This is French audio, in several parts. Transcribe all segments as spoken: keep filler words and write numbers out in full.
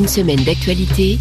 Une semaine d'actualité.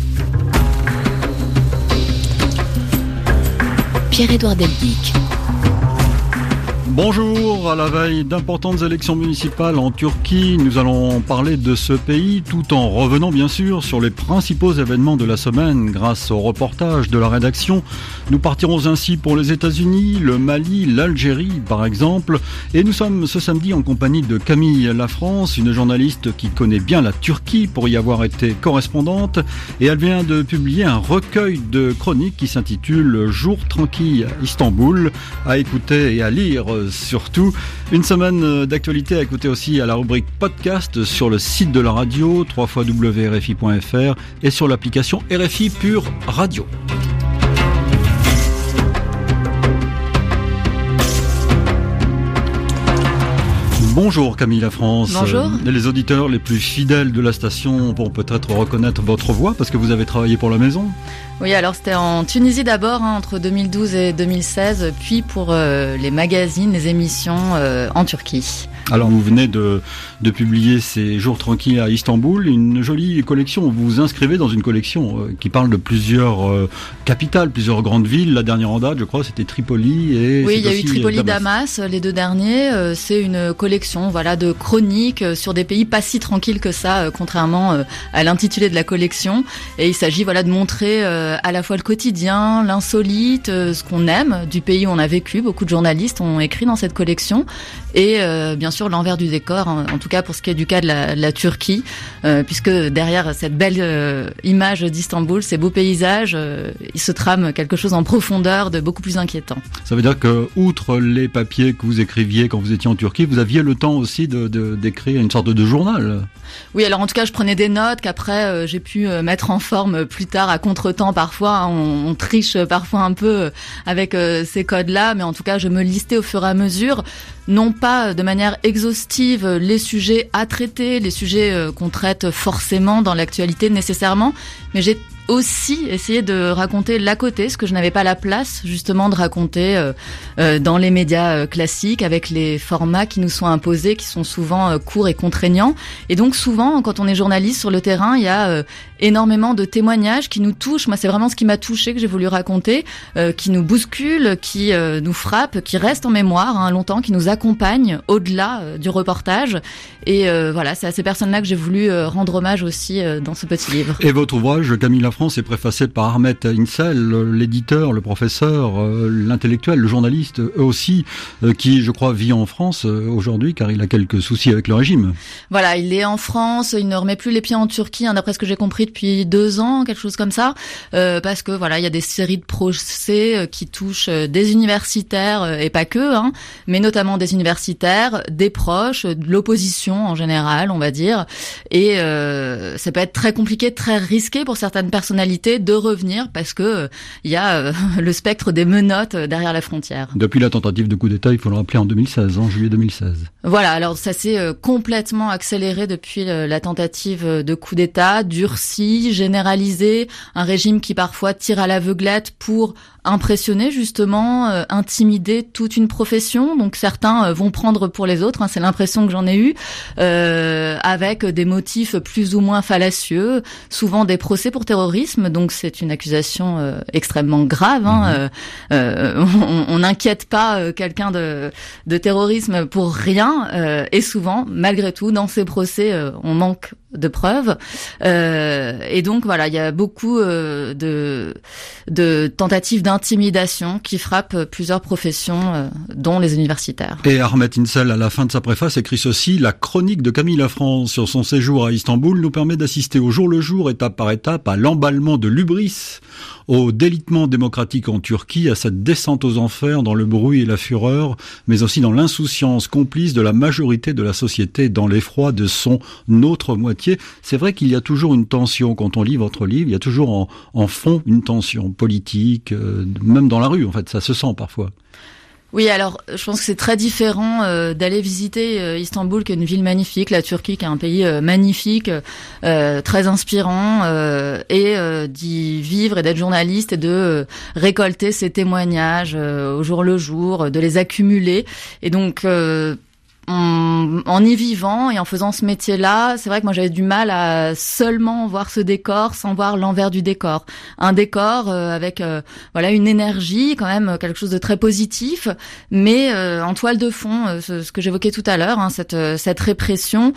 Pierre-Édouard Deldic. Bonjour, à la veille d'importantes élections municipales en Turquie, nous allons parler de ce pays tout en revenant bien sûr sur les principaux événements de la semaine grâce au reportage de la rédaction. Nous partirons ainsi pour les États-Unis, le Mali, l'Algérie par exemple, et nous sommes ce samedi en compagnie de Camille Lafrance, une journaliste qui connaît bien la Turquie pour y avoir été correspondante, et elle vient de publier un recueil de chroniques qui s'intitule Jour tranquille à Istanbul, à écouter et à lire surtout. Une semaine d'actualité à écouter aussi à la rubrique podcast sur le site de la radio w w w point r f i point f r et sur l'application R F I Pure Radio. Bonjour Camille Lafrance. Bonjour. Les auditeurs les plus fidèles de la station vont peut-être reconnaître votre voix parce que vous avez travaillé pour la maison. Oui, alors c'était en Tunisie d'abord, hein, entre deux mille douze et deux mille seize, puis pour euh, les magazines, les émissions euh, en Turquie. Alors vous venez de, de publier ces jours tranquilles à Istanbul, une jolie collection. Vous vous inscrivez dans une collection euh, qui parle de plusieurs euh, capitales, plusieurs grandes villes. La dernière en date, je crois, c'était Tripoli et... Oui, il y a eu Tripoli, Damas. Damas, les deux derniers. Euh, c'est une collection voilà, de chroniques sur des pays pas si tranquilles que ça, euh, contrairement euh, à l'intitulé de la collection. Et il s'agit voilà, de montrer euh, à la fois le quotidien, l'insolite, euh, ce qu'on aime du pays où on a vécu. Beaucoup de journalistes ont écrit dans cette collection. Et euh, bien sûr l'envers du décor, en, en tout cas pour ce qui est du cas de la, de la Turquie, euh, puisque derrière cette belle euh, image d'Istanbul, ces beaux paysages, euh, il se trame quelque chose en profondeur de beaucoup plus inquiétant. Ça veut dire que, outre les papiers que vous écriviez quand vous étiez en Turquie, vous aviez le temps aussi de, de, d'écrire une sorte de journal. Oui, alors en tout cas je prenais des notes qu'après euh, j'ai pu euh, mettre en forme plus tard à contretemps parfois, hein, on, on triche parfois un peu avec euh, ces codes-là, mais en tout cas je me listais au fur et à mesure, non pas de manière exhaustive les sujets à traiter, les sujets euh, qu'on traite forcément dans l'actualité nécessairement, mais j'ai aussi essayer de raconter l'à côté, ce que je n'avais pas la place justement de raconter euh, euh, dans les médias euh, classiques avec les formats qui nous sont imposés, qui sont souvent euh, courts et contraignants. Et donc souvent, quand on est journaliste sur le terrain, il y a euh, énormément de témoignages qui nous touchent. Moi, c'est vraiment ce qui m'a touchée, que j'ai voulu raconter, euh, qui nous bouscule, qui euh, nous frappe, qui reste en mémoire hein, longtemps, qui nous accompagne au-delà euh, du reportage. Et euh, voilà, c'est à ces personnes-là que j'ai voulu euh, rendre hommage aussi euh, dans ce petit livre. Et votre ouvrage, Camille Lafrance, est préfacé par Ahmet Insel, l'éditeur, le professeur, euh, l'intellectuel, le journaliste, eux aussi, euh, qui, je crois, vit en France euh, aujourd'hui, car il a quelques soucis avec le régime. Voilà, il est en France, il ne remet plus les pieds en Turquie, hein, d'après ce que j'ai compris depuis deux ans, quelque chose comme ça, euh, parce que voilà, il y a des séries de procès euh, qui touchent euh, des universitaires euh, et pas que, hein, mais notamment des universitaires, des proches, de l'opposition en général, on va dire, et euh, ça peut être très compliqué, très risqué pour certaines personnes de revenir parce que euh, il y a euh, le spectre des menottes euh, derrière la frontière. Depuis la tentative de coup d'État, il faut le rappeler, en deux mille seize, en juillet deux mille seize. Voilà, alors ça s'est euh, complètement accéléré depuis euh, la tentative de coup d'État, durci, généralisé, un régime qui parfois tire à l'aveuglette pour impressionner justement, euh, intimider toute une profession. Donc certains euh, vont prendre pour les autres, hein, c'est l'impression que j'en ai eue, euh, avec des motifs plus ou moins fallacieux, souvent des procès pour terrorisme. Donc c'est une accusation euh, extrêmement grave. Hein, mmh. euh, on n'inquiète pas euh, quelqu'un de, de terrorisme pour rien. Euh, et souvent, malgré tout, dans ces procès, euh, on manque de preuves. Euh, et donc voilà, il y a beaucoup euh, de, de tentatives d'intimidation qui frappent plusieurs professions, euh, dont les universitaires. Et Ahmet Insel, à la fin de sa préface, écrit ceci: la chronique de Camille Lafrance sur son séjour à Istanbul nous permet d'assister au jour le jour, étape par étape, à l'emballement de l'hubris, au délitement démocratique en Turquie, à cette descente aux enfers dans le bruit et la fureur, mais aussi dans l'insouciance complice de la majorité de la société, dans l'effroi de son autre moitié. C'est vrai qu'il y a toujours une tension quand on lit votre livre, il y a toujours en, en fond une tension politique, euh, même dans la rue en fait, ça se sent parfois. Oui, alors je pense que c'est très différent euh, d'aller visiter euh, Istanbul, qui est une ville magnifique, la Turquie qui est un pays euh, magnifique, euh, très inspirant, euh, et euh, d'y vivre et d'être journaliste et de euh, récolter ces témoignages euh, au jour le jour, de les accumuler. Et donc euh, on, en y vivant et en faisant ce métier-là, c'est vrai que moi j'avais du mal à seulement voir ce décor sans voir l'envers du décor. Un décor euh, avec euh, voilà une énergie, quand même quelque chose de très positif, mais euh, en toile de fond, euh, ce, ce que j'évoquais tout à l'heure, hein, cette cette répression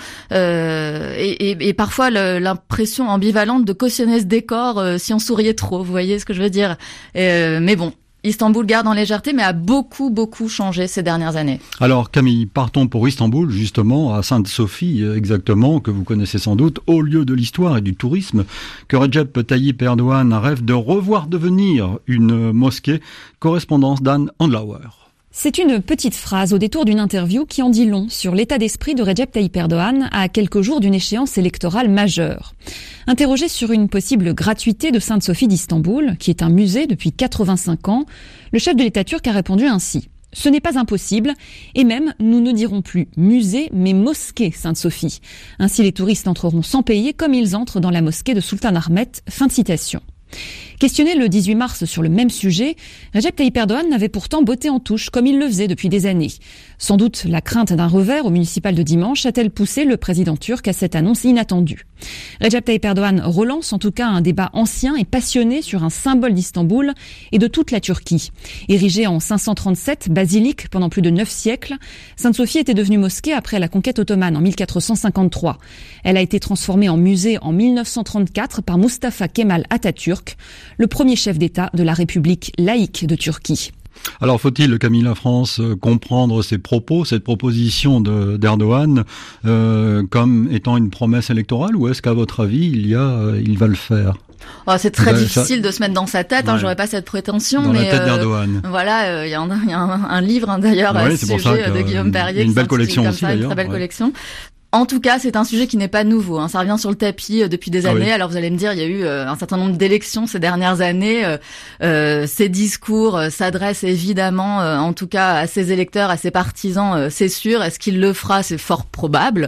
euh, et, et, et parfois le, l'impression ambivalente de cautionner ce décor euh, si on souriait trop. Vous voyez ce que je veux dire ? euh, Mais bon. Istanbul garde en légèreté, mais a beaucoup, beaucoup changé ces dernières années. Alors Camille, partons pour Istanbul, justement, à Sainte-Sophie, exactement, que vous connaissez sans doute, au lieu de l'histoire et du tourisme, que Recep Tayyip Erdogan rêve de revoir devenir une mosquée. Correspondance d'Anne Andlauer. C'est une petite phrase au détour d'une interview qui en dit long sur l'état d'esprit de Recep Tayyip Erdogan à quelques jours d'une échéance électorale majeure. Interrogé sur une possible gratuité de Sainte-Sophie d'Istanbul, qui est un musée depuis quatre-vingt-cinq ans, le chef de l'État turc a répondu ainsi. Ce n'est pas impossible, et même, nous ne dirons plus musée, mais mosquée Sainte-Sophie. Ainsi, les touristes entreront sans payer comme ils entrent dans la mosquée de Sultanahmet. Fin de citation. Questionné le dix-huit mars sur le même sujet, Recep Tayyip Erdogan n'avait pourtant botté en touche comme il le faisait depuis des années. Sans doute la crainte d'un revers au municipal de dimanche a-t-elle poussé le président turc à cette annonce inattendue. Recep Tayyip Erdogan relance en tout cas un débat ancien et passionné sur un symbole d'Istanbul et de toute la Turquie. Érigée en cinq cent trente-sept, basilique pendant plus de neuf siècles, Sainte-Sophie était devenue mosquée après la conquête ottomane en mille quatre cent cinquante-trois. Elle a été transformée en musée en mille neuf cent trente-quatre par Mustafa Kemal Atatürk, le premier chef d'État de la République laïque de Turquie. Alors faut-il, Camille La France, comprendre ces propos, cette proposition de, d'Erdogan euh, comme étant une promesse électorale, ou est-ce qu'à votre avis, il y a, euh, il va le faire ? Oh, c'est très Bah, difficile ça... de se mettre dans sa tête, hein, ouais. J'aurais pas cette prétention. Dans mais la tête euh, d'Erdogan. Voilà, il euh, y a, un, y a un, un livre hein, d'ailleurs ouais, à ce sujet de Guillaume Perrier. Une belle collection comme aussi ça, d'ailleurs. Une très belle ouais. collection. En tout cas, c'est un sujet qui n'est pas nouveau. Hein. Ça revient sur le tapis euh, depuis des années. Ah oui. Alors vous allez me dire, il y a eu euh, un certain nombre d'élections ces dernières années. Euh, euh, ces discours euh, s'adressent évidemment, euh, en tout cas, à ses électeurs, à ses partisans, euh, c'est sûr. Est-ce qu'il le fera ? C'est fort probable.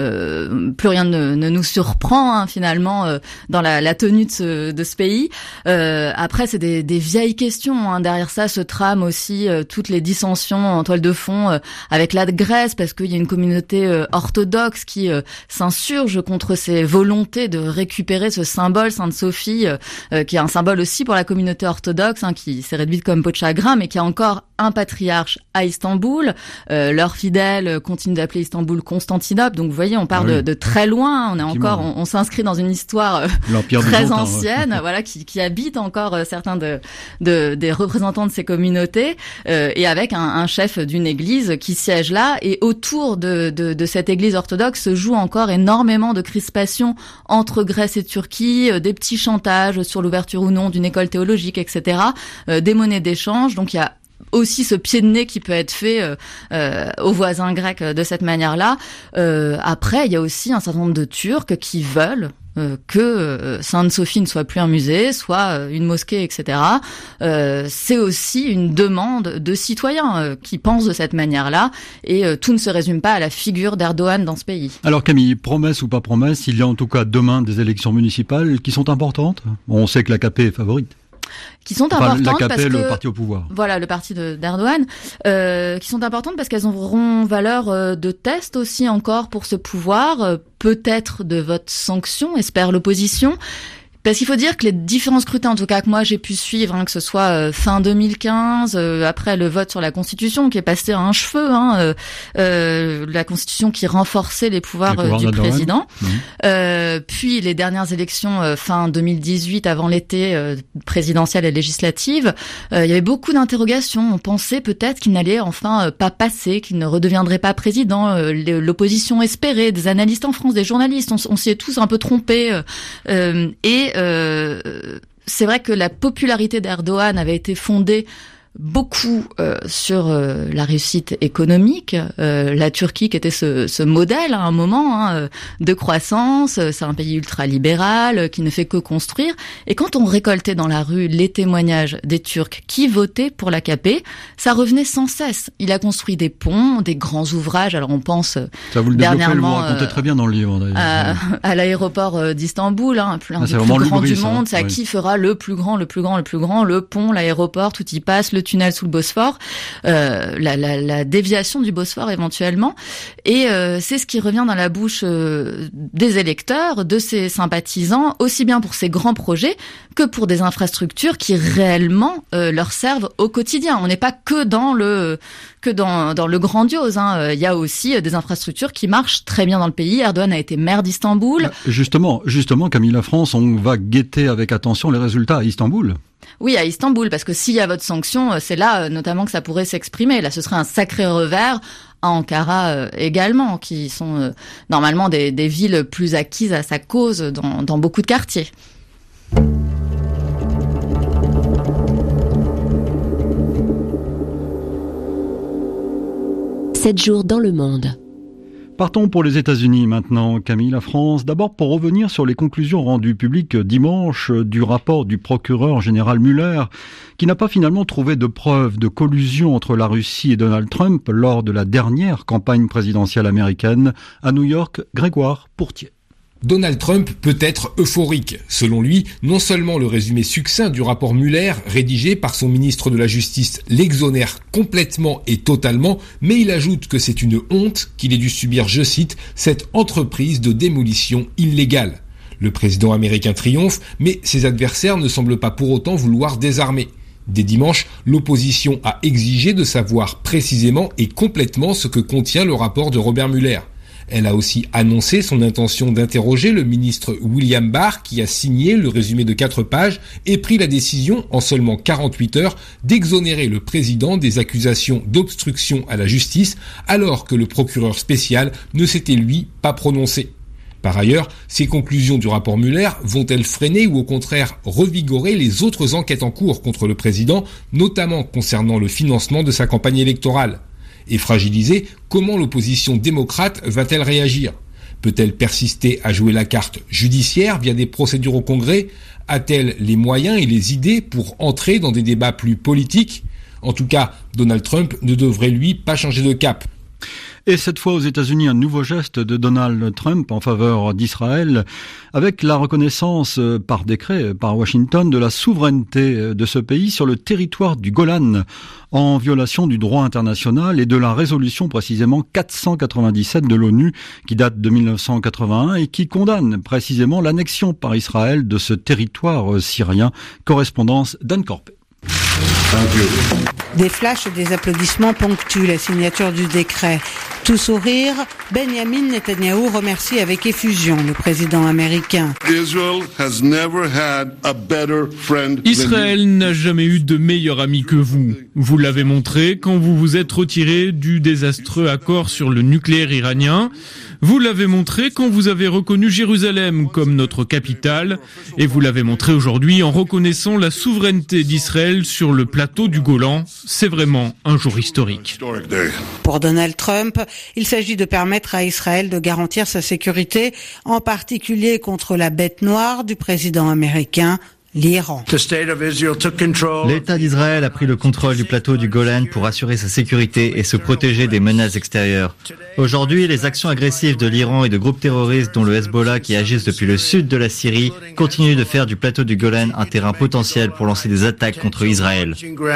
Euh, plus rien ne, ne nous surprend hein, finalement euh, dans la, la tenue de ce, de ce pays. Euh, après, c'est des, des vieilles questions. Hein. Derrière ça se trament aussi euh, toutes les dissensions en toile de fond euh, avec la Grèce, parce qu'il y a une communauté euh, orthodoxe qui euh, s'insurge contre ces volontés de récupérer ce symbole Sainte-Sophie, euh, qui est un symbole aussi pour la communauté orthodoxe, hein, qui s'est réduite comme peau de chagrin, mais qui a encore un patriarche à Istanbul. Euh, leurs fidèles continuent d'appeler Istanbul Constantinople. Donc vous voyez, on part ah oui. de, de très loin. On est encore, on, on s'inscrit dans une histoire euh, très ancienne, ouais. voilà, qui, qui habite encore euh, certains de, de des représentants de ces communautés, euh, et avec un, un chef d'une église qui siège là. Et autour de, de, de cette église orthodoxe se joue encore énormément de crispations entre Grèce et Turquie, euh, des petits chantages sur l'ouverture ou non d'une école théologique, et cetera, euh, des monnaies d'échange. Donc il y a aussi ce pied de nez qui peut être fait euh, euh, aux voisins grecs de cette manière-là. Euh, après, il y a aussi un certain nombre de Turcs qui veulent Euh, que euh, Sainte-Sophie ne soit plus un musée, soit euh, une mosquée, et cetera. Euh, c'est aussi une demande de citoyens euh, qui pensent de cette manière-là, et euh, tout ne se résume pas à la figure d'Erdogan dans ce pays. Alors Camille, promesse ou pas promesse, il y a en tout cas demain des élections municipales qui sont importantes. On sait que l'A K P est favorite. Qui sont enfin, importantes l'A K P, parce que le parti au pouvoir. Voilà, le parti de, d'Erdogan, euh, qui sont importantes parce qu'elles auront valeur euh, de test aussi encore pour ce pouvoir, euh, peut-être de vote sanction, espère l'opposition. Parce qu'il faut dire que les différents scrutins, en tout cas que moi j'ai pu suivre, hein, que ce soit euh, fin deux mille quinze, euh, après le vote sur la Constitution qui est passé à un cheveu, hein, euh, euh, la Constitution qui renforçait les pouvoirs, les pouvoirs euh, du président, mmh. euh, puis les dernières élections euh, fin deux mille dix-huit, avant l'été, euh, présidentielle et législative, euh, il y avait beaucoup d'interrogations. On pensait peut-être qu'il n'allait enfin euh, pas passer, qu'il ne redeviendrait pas président. Euh, l'opposition espérait, des analystes en France, des journalistes, on, on s'y est tous un peu trompés. Euh, euh, et Euh, c'est vrai que la popularité d'Erdogan avait été fondée beaucoup euh, sur euh, la réussite économique, euh, la Turquie qui était ce, ce modèle à un moment hein, de croissance, c'est un pays ultra-libéral qui ne fait que construire, et quand on récoltait dans la rue les témoignages des Turcs qui votaient pour l'A K P, ça revenait sans cesse. Il a construit des ponts, des grands ouvrages, alors on pense ça vous le dernièrement vous racontez très bien dans le livre d'ailleurs. À, à l'aéroport d'Istanbul, hein, l'un ah, des plus grands du monde, c'est à ouais. qui fera le plus grand, le plus grand, le plus grand, le pont, l'aéroport, tout y passe, le le tunnel sous le Bosphore, euh, la, la, la déviation du Bosphore éventuellement. Et euh, c'est ce qui revient dans la bouche euh, des électeurs, de ses sympathisants, aussi bien pour ces grands projets que pour des infrastructures qui réellement euh, leur servent au quotidien. On n'est pas que dans le que dans dans le grandiose. Hein. Il y a aussi des infrastructures qui marchent très bien dans le pays. Erdogan a été maire d'Istanbul. Justement, justement, Camille Lafrance, on va guetter avec attention les résultats à Istanbul. Oui, à Istanbul, parce que s'il y a votre sanction, c'est là notamment que ça pourrait s'exprimer. Là, ce serait un sacré revers à Ankara euh, également, qui sont euh, normalement des, des villes plus acquises à sa cause dans, dans beaucoup de quartiers. sept jours dans le monde. Partons pour les États-Unis maintenant, Camille Lafrance. D'abord pour revenir sur les conclusions rendues publiques dimanche du rapport du procureur général Mueller, qui n'a pas finalement trouvé de preuves de collusion entre la Russie et Donald Trump lors de la dernière campagne présidentielle américaine. À New York, Grégoire Pourtier. Donald Trump peut être euphorique. Selon lui, non seulement le résumé succinct du rapport Mueller, rédigé par son ministre de la Justice, l'exonère complètement et totalement, mais il ajoute que c'est une honte qu'il ait dû subir, je cite, cette entreprise de démolition illégale. Le président américain triomphe, mais ses adversaires ne semblent pas pour autant vouloir désarmer. Dès dimanche, l'opposition a exigé de savoir précisément et complètement ce que contient le rapport de Robert Mueller. Elle a aussi annoncé son intention d'interroger le ministre William Barr, qui a signé le résumé de quatre pages et pris la décision, en seulement quarante-huit heures, d'exonérer le président des accusations d'obstruction à la justice, alors que le procureur spécial ne s'était, lui, pas prononcé. Par ailleurs, ces conclusions du rapport Mueller vont-elles freiner ou au contraire revigorer les autres enquêtes en cours contre le président, notamment concernant le financement de sa campagne électorale ? Et fragilisée, comment l'opposition démocrate va-t-elle réagir ? Peut-elle persister à jouer la carte judiciaire via des procédures au Congrès ? A-t-elle les moyens et les idées pour entrer dans des débats plus politiques ? En tout cas, Donald Trump ne devrait lui pas changer de cap. Et cette fois aux États-Unis, un nouveau geste de Donald Trump en faveur d'Israël, avec la reconnaissance par décret par Washington de la souveraineté de ce pays sur le territoire du Golan, en violation du droit international et de la résolution précisément quatre cent quatre-vingt-dix-sept de l'ONU, qui date de mille neuf cent quatre-vingt-un et qui condamne précisément l'annexion par Israël de ce territoire syrien. Correspondance d'Anne Corpé. Des flashs et des applaudissements ponctuent la signature du décret. Tout sourire, Benjamin Netanyahou remercie avec effusion le président américain. Israël n'a jamais eu de meilleur ami que vous. Vous l'avez montré quand vous vous êtes retiré du désastreux accord sur le nucléaire iranien. Vous l'avez montré quand vous avez reconnu Jérusalem comme notre capitale. Et vous l'avez montré aujourd'hui en reconnaissant la souveraineté d'Israël sur le plateau du Golan. C'est vraiment un jour historique. Pour Donald Trump, il s'agit de permettre à Israël de garantir sa sécurité, en particulier contre la bête noire du président américain, l'Iran. L'État d'Israël a pris le contrôle du plateau du Golan pour assurer sa sécurité et se protéger des menaces extérieures. Aujourd'hui, les actions agressives de l'Iran et de groupes terroristes dont le Hezbollah qui agissent depuis le sud de la Syrie continuent de faire du plateau du Golan un terrain potentiel pour lancer des attaques contre Israël.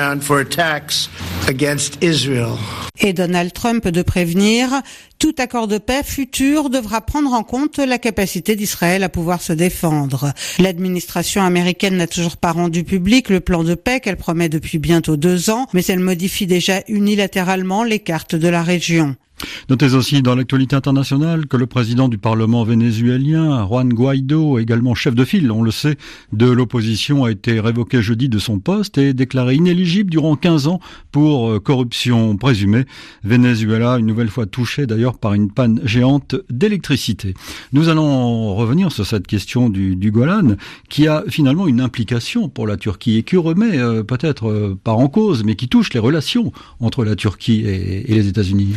Et Donald Trump de prévenir, tout accord de paix futur devra prendre en compte la capacité d'Israël à pouvoir se défendre. L'administration américaine n'a toujours pas rendu public le plan de paix qu'elle promet depuis bientôt deux ans, mais elle modifie déjà unilatéralement les cartes de la région. Notez aussi dans l'actualité internationale que le président du Parlement vénézuélien, Juan Guaido, également chef de file, on le sait, de l'opposition, a été révoqué jeudi de son poste et déclaré inéligible durant quinze ans pour corruption présumée. Venezuela, une nouvelle fois touchée d'ailleurs par une panne géante d'électricité. Nous allons revenir sur cette question du, du Golan, qui a finalement une implication pour la Turquie et qui remet euh, peut-être euh, pas en cause, mais qui touche les relations entre la Turquie et, et les États-Unis. Camille Lafrance.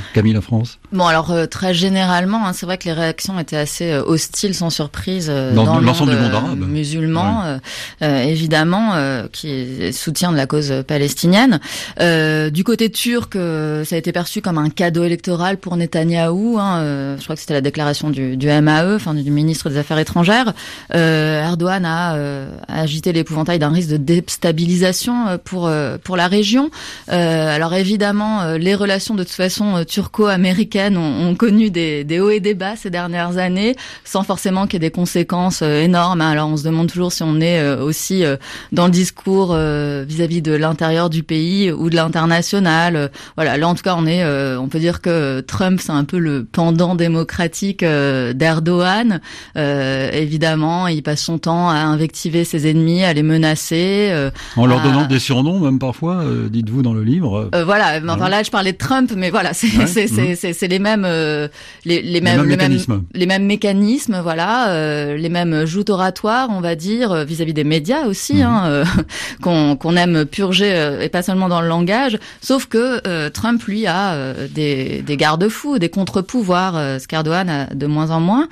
France? Bon, alors euh, très généralement, hein, c'est vrai que les réactions étaient assez euh, hostiles, sans surprise, euh, dans, dans l'ensemble le monde, du monde arabe, euh, musulman, ouais. euh, euh, évidemment, euh, qui soutient de la cause palestinienne. Euh, du côté turc, euh, ça a été perçu comme un cadeau électoral pour Netanyahou. Hein, euh, je crois que c'était la déclaration du, du M A E, enfin du ministre des Affaires étrangères. Euh, Erdogan a euh, agité l'épouvantail d'un risque de déstabilisation pour euh, pour la région. Euh, alors évidemment, euh, les relations de toute façon euh, turco-américaines ont, ont connu des, des hauts et des bas ces dernières années, sans forcément qu'il y ait des conséquences euh, énormes. Alors on se demande toujours si on est euh, aussi euh, dans le discours euh, vis-à-vis de l'intérieur du pays ou de l'international. Euh, voilà, là en tout cas on est, euh, on peut dire que Trump c'est un peu le pendant démocratique euh, d'Erdogan. Euh, évidemment, il passe son temps à invectiver ses ennemis, à les menacer. Euh, en leur à... donnant des surnoms même parfois, euh, dites-vous dans le livre. Euh, voilà, enfin ouais. Là je parlais de Trump, mais voilà, c'est ouais. c'est, c'est, mmh. c'est c'est les mêmes euh, les, les, les mêmes, mêmes mécanismes, mêmes, les mêmes mécanismes, voilà, euh, les mêmes joutes oratoires, on va dire, vis-à-vis des médias aussi, mmh. hein, euh, qu'on qu'on aime purger euh, et pas seulement dans le langage. Sauf que euh, Trump lui a euh, des des garde-fous, des contre-pouvoirs, euh, ce qu'Erdogan a de moins en moins.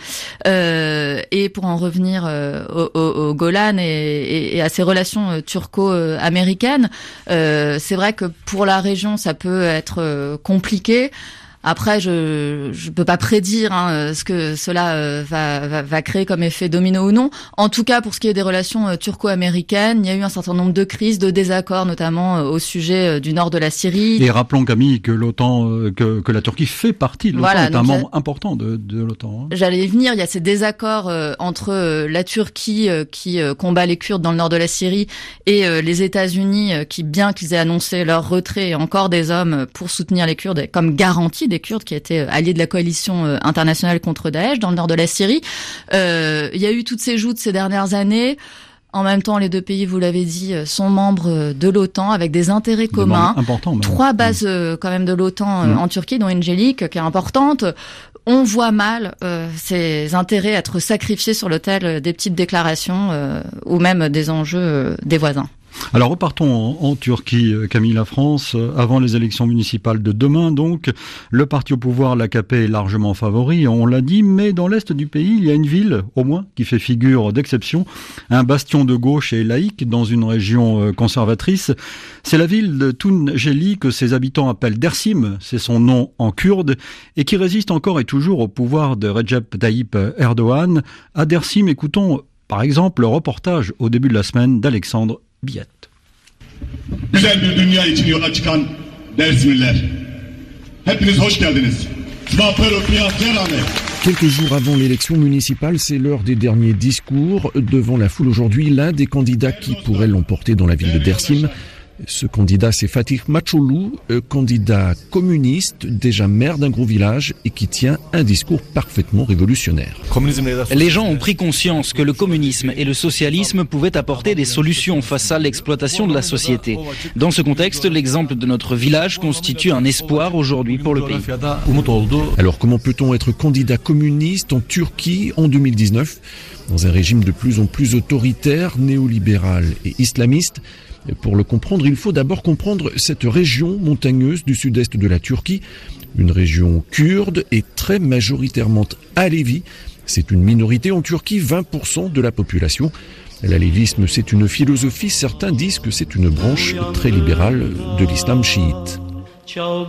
Euh, et pour en revenir euh, au, au, au Golan et, et, et à ses relations euh, turco-américaines, euh, c'est vrai que pour la région ça peut être euh, compliqué. Après, je je peux pas prédire hein, ce que cela euh, va, va va créer comme effet domino ou non. En tout cas, pour ce qui est des relations euh, turco-américaines, il y a eu un certain nombre de crises, de désaccords, notamment euh, au sujet euh, du nord de la Syrie. Et rappelons, Camille, que l'OTAN, euh, que que la Turquie fait partie de l'OTAN, voilà, est un membre a... important de de l'OTAN. Hein. J'allais y venir. Il y a ces désaccords euh, entre euh, la Turquie euh, qui euh, combat les Kurdes dans le nord de la Syrie et euh, les États-Unis euh, qui, bien qu'ils aient annoncé leur retrait, et encore des hommes pour soutenir les Kurdes comme garantie des Kurdes qui étaient alliés de la coalition internationale contre Daesh dans le nord de la Syrie. Euh, il y a eu toutes ces joutes ces dernières années. En même temps, les deux pays, vous l'avez dit, sont membres de l'OTAN avec des intérêts communs. Des Trois bases mmh. quand même de l'OTAN mmh. en Turquie, dont Incirlik, qui est importante. On voit mal euh, ces intérêts être sacrifiés sur l'autel des petites déclarations euh, ou même des enjeux euh, des voisins. Alors repartons en, en Turquie, Camille. La France, avant les élections municipales de demain, donc, le parti au pouvoir, l'A K P, est largement favori, on l'a dit, mais dans l'est du pays, il y a une ville, au moins, qui fait figure d'exception, un bastion de gauche et laïque dans une région conservatrice. C'est la ville de Tunceli que ses habitants appellent Dersim, c'est son nom en kurde, et qui résiste encore et toujours au pouvoir de Recep Tayyip Erdogan. À Dersim, écoutons par exemple le reportage au début de la semaine d'Alexandre Biyat. Güzel bir dünya için yola çıkan Dersimliler. Hepiniz hoş geldiniz. Quelques jours avant l'élection municipale, c'est l'heure des derniers discours. Devant la foule aujourd'hui, l'un des candidats qui pourrait l'emporter dans la ville de Dersim. Ce candidat, c'est Fatih Maçoğlu, candidat communiste, déjà maire d'un gros village et qui tient un discours parfaitement révolutionnaire. Les gens ont pris conscience que le communisme et le socialisme pouvaient apporter des solutions face à l'exploitation de la société. Dans ce contexte, l'exemple de notre village constitue un espoir aujourd'hui pour le pays. Alors comment peut-on être candidat communiste en Turquie en deux mille dix-neuf, dans un régime de plus en plus autoritaire, néolibéral et islamiste? Pour le comprendre, il faut d'abord comprendre cette région montagneuse du sud-est de la Turquie, une région kurde et très majoritairement alévi. C'est une minorité en Turquie, vingt pour cent de la population. L'alévisme, c'est une philosophie, certains disent que c'est une branche très libérale de l'islam chiite. Une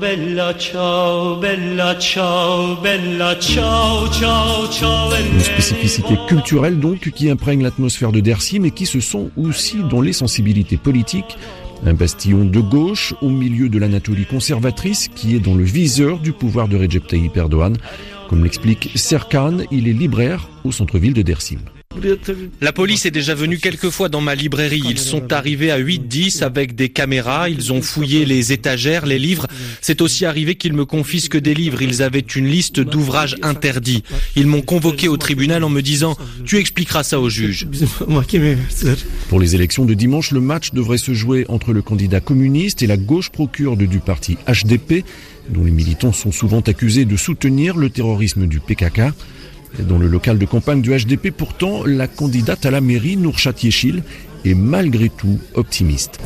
spécificité culturelle donc qui imprègne l'atmosphère de Dersim et qui se sent aussi dans les sensibilités politiques. Un bastion de gauche au milieu de l'Anatolie conservatrice qui est dans le viseur du pouvoir de Recep Tayyip Erdogan. Comme l'explique Serkan, il est libraire au centre-ville de Dersim. La police est déjà venue quelques fois dans ma librairie. Ils sont arrivés à huit dix avec des caméras. Ils ont fouillé les étagères, les livres. C'est aussi arrivé qu'ils me confisquent des livres. Ils avaient une liste d'ouvrages interdits. Ils m'ont convoqué au tribunal en me disant « Tu expliqueras ça au juge ». Pour les élections de dimanche, le match devrait se jouer entre le candidat communiste et la gauche pro-kurde du parti H D P, dont les militants sont souvent accusés de soutenir le terrorisme du P K K. Dans le local de campagne du H D P, pourtant, la candidate à la mairie, Nourchat Yeşil, est malgré tout optimiste.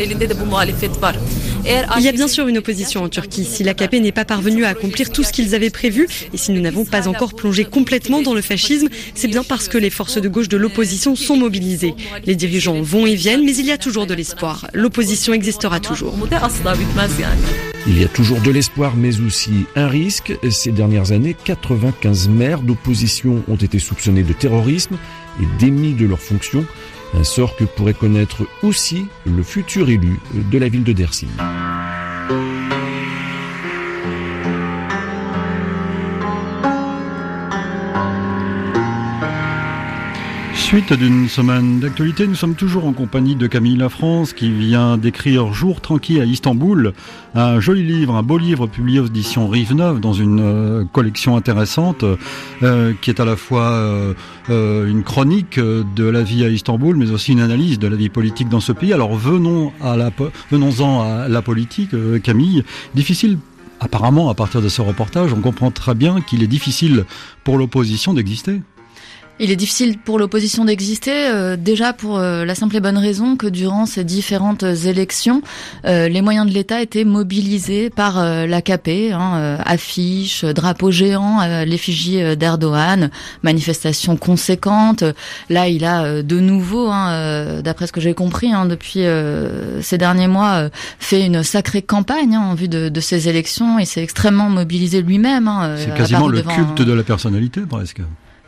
Il y a bien sûr une opposition en Turquie. Si l'A K P n'est pas parvenue à accomplir tout ce qu'ils avaient prévu, et si nous n'avons pas encore plongé complètement dans le fascisme, c'est bien parce que les forces de gauche de l'opposition sont mobilisées. Les dirigeants vont et viennent, mais il y a toujours de l'espoir. L'opposition existera toujours. Il y a toujours de l'espoir, mais aussi un risque. Ces dernières années, quatre-vingt-quinze maires d'opposition ont été soupçonnés de terrorisme et démis de leurs fonctions. Un sort que pourrait connaître aussi le futur élu de la ville de Dersim. Suite d'une semaine d'actualité, nous sommes toujours en compagnie de Camille Lafrance qui vient d'écrire Jour tranquille à Istanbul, un joli livre, un beau livre publié aux éditions Rive Neuve dans une euh, collection intéressante euh, qui est à la fois euh, euh, une chronique de la vie à Istanbul mais aussi une analyse de la vie politique dans ce pays. Alors venons à la, venons-en à la politique, euh, Camille. Difficile apparemment à partir de ce reportage, on comprend très bien qu'il est difficile pour l'opposition d'exister. Il est difficile pour l'opposition d'exister, euh, déjà pour euh, la simple et bonne raison que durant ces différentes élections, euh, les moyens de l'État étaient mobilisés par euh, l'A K P, hein, euh, affiches, drapeaux géants à l'effigie euh, d'Erdogan, manifestations conséquentes. Là, il a euh, de nouveau, hein, euh, d'après ce que j'ai compris, hein, depuis euh, ces derniers mois, euh, fait une sacrée campagne hein, en vue de, de ces élections. Il s'est extrêmement mobilisé lui-même. Hein, C'est quasiment le devant, culte de la personnalité, presque.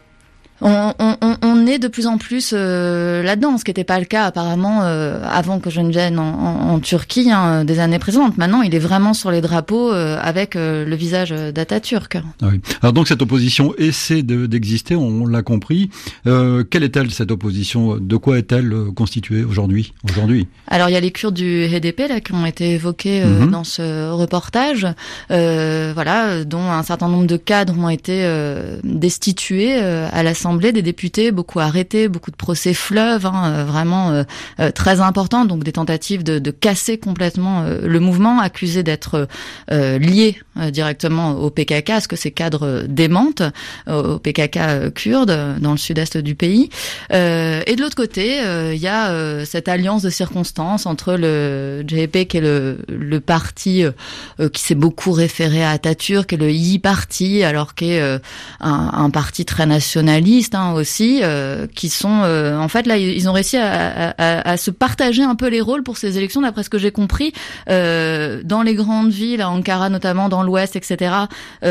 On, on, on est de plus en plus euh, là-dedans, ce qui n'était pas le cas apparemment euh, avant que je ne vienne en, en, en Turquie hein, des années précédentes. Maintenant, il est vraiment sur les drapeaux euh, avec euh, le visage d'Atatürk. Ah oui. Alors donc cette opposition essaie de, d'exister, on, on l'a compris. Euh, quelle est-elle cette opposition ? De quoi est-elle constituée aujourd'hui ? Aujourd'hui. Alors il y a les Kurdes du H D P là qui ont été évoqués euh, mm-hmm. dans ce reportage, euh, voilà, dont un certain nombre de cadres ont été euh, destitués euh, à l'Assemblée. Des députés, beaucoup arrêtés, beaucoup de procès fleuves, hein, vraiment euh, euh, très importants, donc des tentatives de, de casser complètement euh, le mouvement, accusés d'être euh, liés euh, directement au P K K, ce que ces cadres démentent, euh, au P K K euh, kurde, dans le sud-est du pays. Euh, et de l'autre côté, il euh, y a euh, cette alliance de circonstances entre le J H P, qui est le, le parti euh, qui s'est beaucoup référé à Atatürk, et le İYİ Parti, alors qui est euh, un, un parti très nationaliste, Hein, aussi, euh, qui sont euh, en fait là ils ont réussi à, à, à se partager un peu les rôles pour ces élections, d'après ce que j'ai compris, euh, dans les grandes villes, à Ankara notamment, dans l'Ouest, et cetera.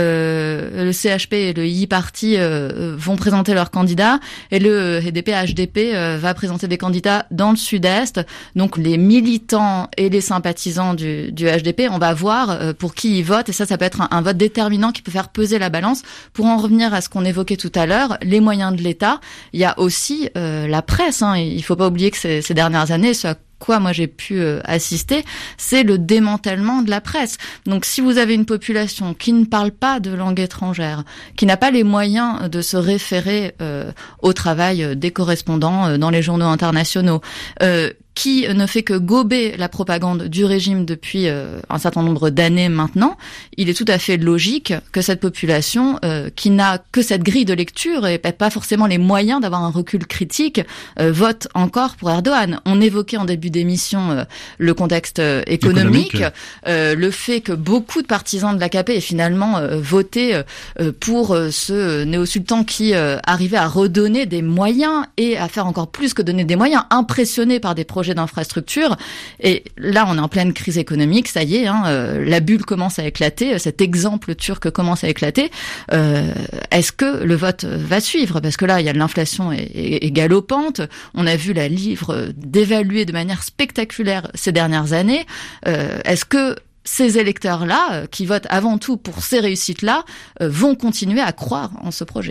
Euh, le C H P et le İYİ Parti euh, vont présenter leurs candidats, et le H D P H D P euh, va présenter des candidats dans le Sud-Est. Donc les militants et les sympathisants du, du H D P, on va voir euh, pour qui ils votent, et ça, ça peut être un, un vote déterminant qui peut faire peser la balance. Pour en revenir à ce qu'on évoquait tout à l'heure, les moyens de l'État, il y a aussi euh, la presse. Hein. Il faut pas oublier que ces, ces dernières années, ce à quoi moi j'ai pu euh, assister, c'est le démantèlement de la presse. Donc si vous avez une population qui ne parle pas de langue étrangère, qui n'a pas les moyens de se référer euh, au travail des correspondants euh, dans les journaux internationaux, euh, qui ne fait que gober la propagande du régime depuis euh, un certain nombre d'années maintenant, il est tout à fait logique que cette population, euh, qui n'a que cette grille de lecture et pas forcément les moyens d'avoir un recul critique, euh, vote encore pour Erdogan. On évoquait en début d'émission euh, le contexte euh, économique, économique. Euh, le fait que beaucoup de partisans de l'A K P aient finalement euh, voté euh, pour euh, ce néo-sultan qui euh, arrivait à redonner des moyens et à faire encore plus que donner des moyens, impressionné par des projets d'infrastructure. Et là, on est en pleine crise économique, ça y est, hein, euh, la bulle commence à éclater, cet exemple turc commence à éclater. Euh, est-ce que le vote va suivre ? Parce que là, il y a de l'inflation est, est, est galopante. On a vu la livre dévaluer de manière spectaculaire ces dernières années. Euh, est-ce que ces électeurs-là, qui votent avant tout pour ces réussites-là, euh, vont continuer à croire en ce projet ?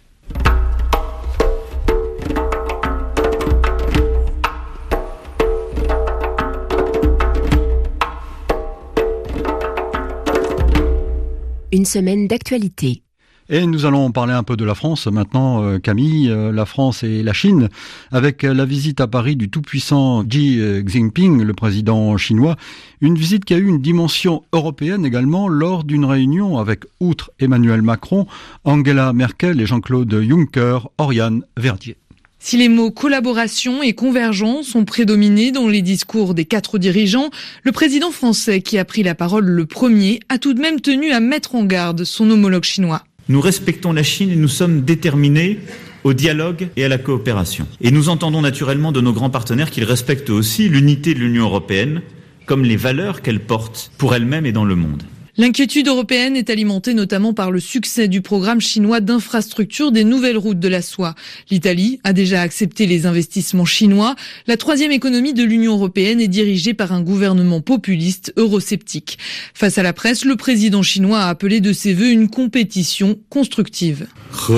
Une semaine d'actualité. Et nous allons parler un peu de la France maintenant, Camille, la France et la Chine, avec la visite à Paris du tout-puissant Xi Jinping, le président chinois. Une visite qui a eu une dimension européenne également lors d'une réunion avec, outre Emmanuel Macron, Angela Merkel et Jean-Claude Juncker, Oriane Verdier. Si les mots collaboration et convergence ont prédominé dans les discours des quatre dirigeants, le président français, qui a pris la parole le premier, a tout de même tenu à mettre en garde son homologue chinois. Nous respectons la Chine et nous sommes déterminés au dialogue et à la coopération. Et nous entendons naturellement de nos grands partenaires qu'ils respectent aussi l'unité de l'Union européenne, comme les valeurs qu'elle porte pour elle-même et dans le monde. L'inquiétude européenne est alimentée notamment par le succès du programme chinois d'infrastructure des nouvelles routes de la soie. L'Italie a déjà accepté les investissements chinois. La troisième économie de l'Union européenne est dirigée par un gouvernement populiste eurosceptique. Face à la presse, le président chinois a appelé de ses vœux une compétition constructive.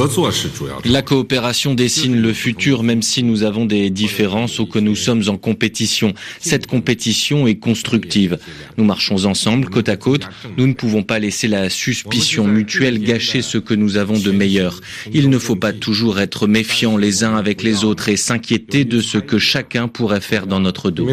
La coopération dessine le futur, même si nous avons des différences ou que nous sommes en compétition. Cette compétition est constructive. Nous marchons ensemble, côte à côte. Nous ne pouvons pas laisser la suspicion mutuelle gâcher ce que nous avons de meilleur. Il ne faut pas toujours être méfiants les uns avec les autres et s'inquiéter de ce que chacun pourrait faire dans notre dos.